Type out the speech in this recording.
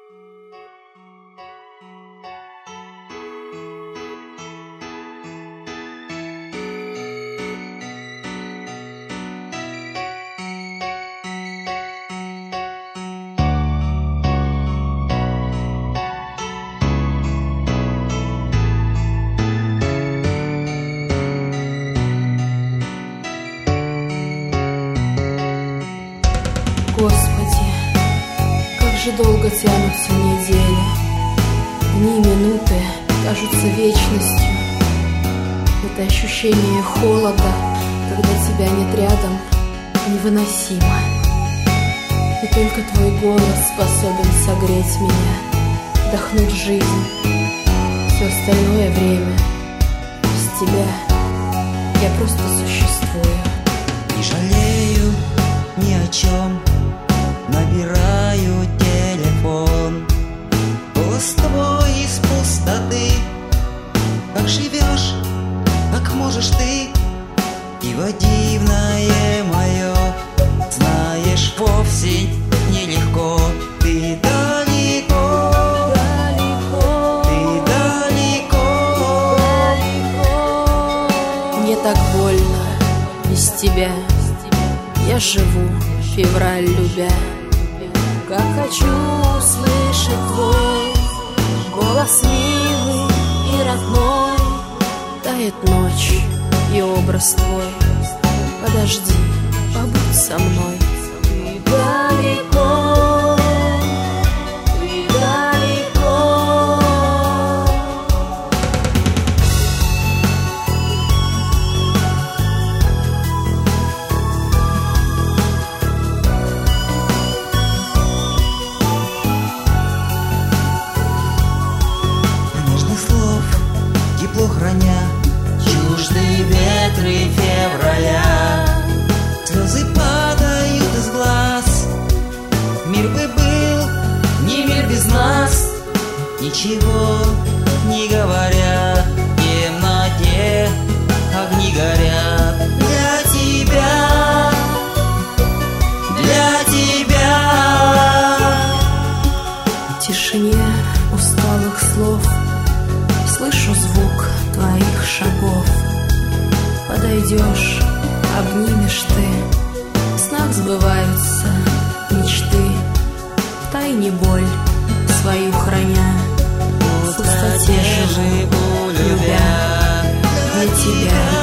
Господи, как же долго тянутся недели, дни, минуты кажутся вечностью. Это ощущение холода, когда тебя нет рядом, невыносимо. И только твой голос способен согреть меня, вдохнуть жизнь. Все остальное время без тебя я просто существую. Не жалею ни о чем, набираю телефон. Голос твой из пустоты. Как живешь, как можешь ты? Диво дивное мое, знаешь, вовсе нелегко. Ты далеко, далеко, ты далеко, далеко. Мне так больно без тебя. Я живу, февраль любя. Как хочу услышать твой голос милый и родной. Тает ночь и образ твой. Подожди, побудь со мной. Ты далеко, ты далеко. Тепло храня, чужды ветры февраля. Слезы падают из глаз. Мир бы был не мир без нас. Ничего не говоря, в темноте огни горят. Для тебя, для тебя. В тишине усталых слов слышу звук твоих шагов. Подойдешь, обнимешь ты. В снах сбываются мечты. Втайне боль свою храня. В пустоте живу, любя. Для тебя.